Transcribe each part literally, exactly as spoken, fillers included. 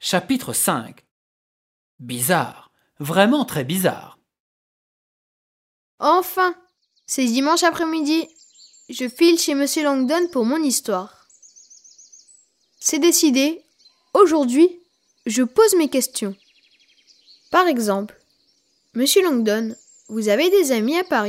Chapitre cinq. Bizarre, vraiment très bizarre. Enfin, c'est dimanche après-midi. Je file chez Monsieur Langdon pour mon histoire. C'est décidé. Aujourd'hui, je pose mes questions. Par exemple, Monsieur Langdon, vous avez des amis à Paris ?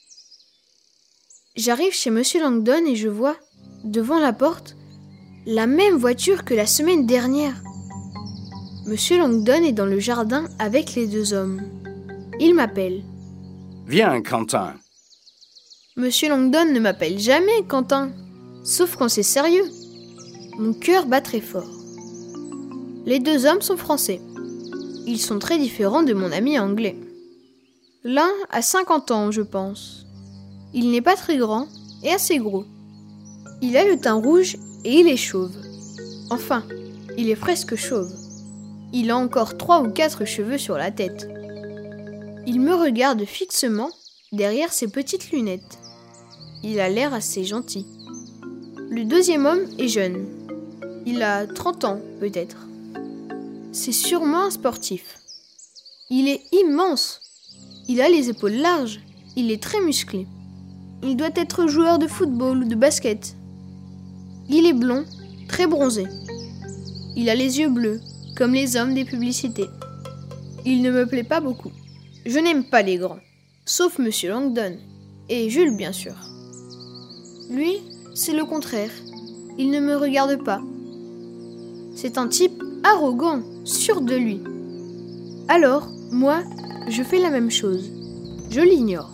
J'arrive chez Monsieur Langdon et je vois, devant la porte, la même voiture que la semaine dernière. Monsieur Langdon est dans le jardin avec les deux hommes. Il m'appelle. Viens, Quentin. Monsieur Langdon ne m'appelle jamais Quentin, sauf quand c'est sérieux. Mon cœur bat très fort. Les deux hommes sont français. Ils sont très différents de mon ami anglais. L'un a cinquante ans, je pense. Il n'est pas très grand et assez gros. Il a le teint rouge et il est chauve. Enfin, il est presque chauve. Il a encore trois ou quatre cheveux sur la tête. Il me regarde fixement derrière ses petites lunettes. Il a l'air assez gentil. Le deuxième homme est jeune. Il a trente ans, peut-être. C'est sûrement un sportif. Il est immense. Il a les épaules larges. Il est très musclé. Il doit être joueur de football ou de basket. Il est blond, très bronzé. Il a les yeux bleus, comme les hommes des publicités. Il ne me plaît pas beaucoup. Je n'aime pas les grands, sauf Monsieur Langdon, et Jules bien sûr. Lui, c'est le contraire. Il ne me regarde pas. C'est un type arrogant, sûr de lui. Alors, moi, je fais la même chose. Je l'ignore.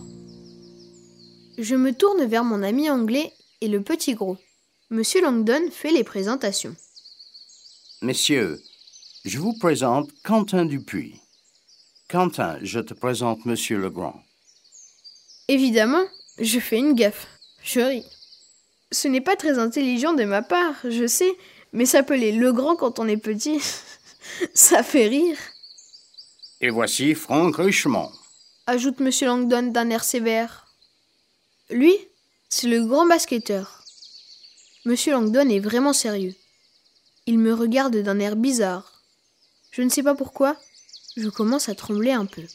Je me tourne vers mon ami anglais et le petit gros. Monsieur Langdon fait les présentations. Messieurs, je vous présente Quentin Dupuis. Quentin, je te présente Monsieur Legrand. Évidemment, je fais une gaffe. Je ris. Ce n'est pas très intelligent de ma part, je sais, mais s'appeler Legrand quand on est petit, ça fait rire. Et voici Franck Richemont, ajoute Monsieur Langdon d'un air sévère. Lui, c'est le grand basketteur. Monsieur Langdon est vraiment sérieux. Il me regarde d'un air bizarre. Je ne sais pas pourquoi, je commence à trembler un peu.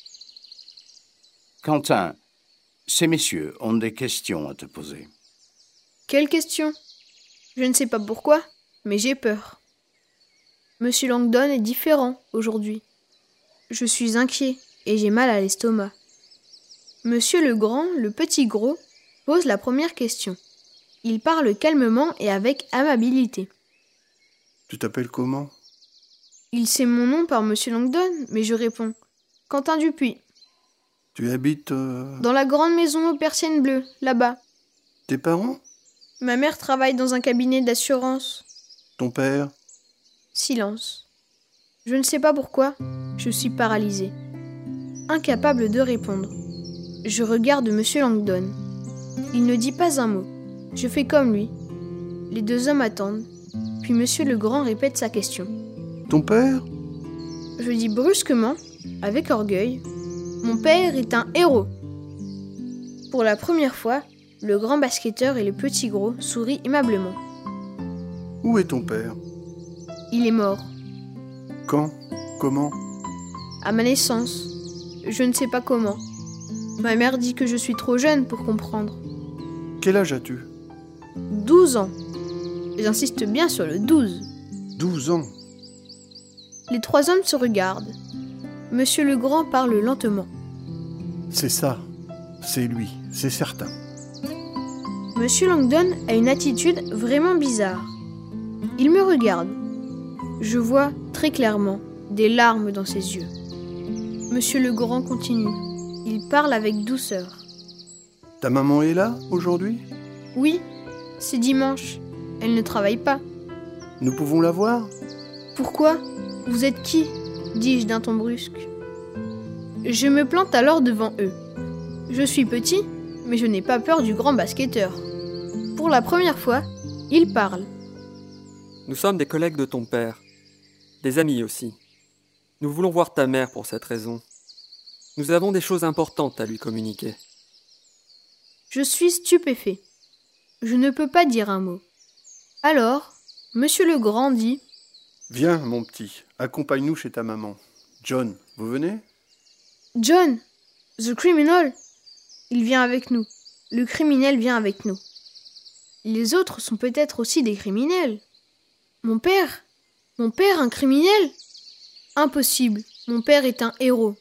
Quentin, ces messieurs ont des questions à te poser. Quelles questions ? Je ne sais pas pourquoi, mais j'ai peur. Monsieur Langdon est différent aujourd'hui. Je suis inquiet et j'ai mal à l'estomac. Monsieur le grand, le petit gros, pose la première question. Il parle calmement et avec amabilité. Tu t'appelles comment ? Il sait mon nom par Monsieur Langdon, mais je réponds. Quentin Dupuis. Tu habites... Euh... Dans la grande maison aux persiennes bleues, là-bas. Tes parents ? Ma mère travaille dans un cabinet d'assurance. Ton père ? Silence. Je ne sais pas pourquoi, je suis paralysée. Incapable de répondre. Je regarde Monsieur Langdon. Il ne dit pas un mot. Je fais comme lui. Les deux hommes attendent. Puis Monsieur le Grand répète sa question. Ton père ? Je dis brusquement, avec orgueil, mon père est un héros. Pour la première fois, le grand basketteur et le petit gros sourient aimablement. Où est ton père ? Il est mort. Quand ? Comment ? À ma naissance. Je ne sais pas comment. Ma mère dit que je suis trop jeune pour comprendre. Quel âge as-tu ? Douze ans. J'insiste bien sur le douze. Douze ans. Les trois hommes se regardent. Monsieur le Grand parle lentement. C'est ça. C'est lui. C'est certain. Monsieur Langdon a une attitude vraiment bizarre. Il me regarde. Je vois très clairement des larmes dans ses yeux. Monsieur le Grand continue. Il parle avec douceur. Ta maman est là, aujourd'hui ? Oui, c'est dimanche. Elle ne travaille pas. Nous pouvons la voir ? Pourquoi ? Vous êtes qui ? dis-je d'un ton brusque. Je me plante alors devant eux. Je suis petit, mais je n'ai pas peur du grand basketteur. Pour la première fois, il parle. Nous sommes des collègues de ton père, des amis aussi. Nous voulons voir ta mère pour cette raison. Nous avons des choses importantes à lui communiquer. Je suis stupéfait. Je ne peux pas dire un mot. Alors, Monsieur le Grand dit Viens, mon petit, accompagne-nous chez ta maman. John, vous venez? John, the criminal. Il vient avec nous. Le criminel vient avec nous. Les autres sont peut-être aussi des criminels. Mon père? Mon père, un criminel? Impossible, mon père est un héros.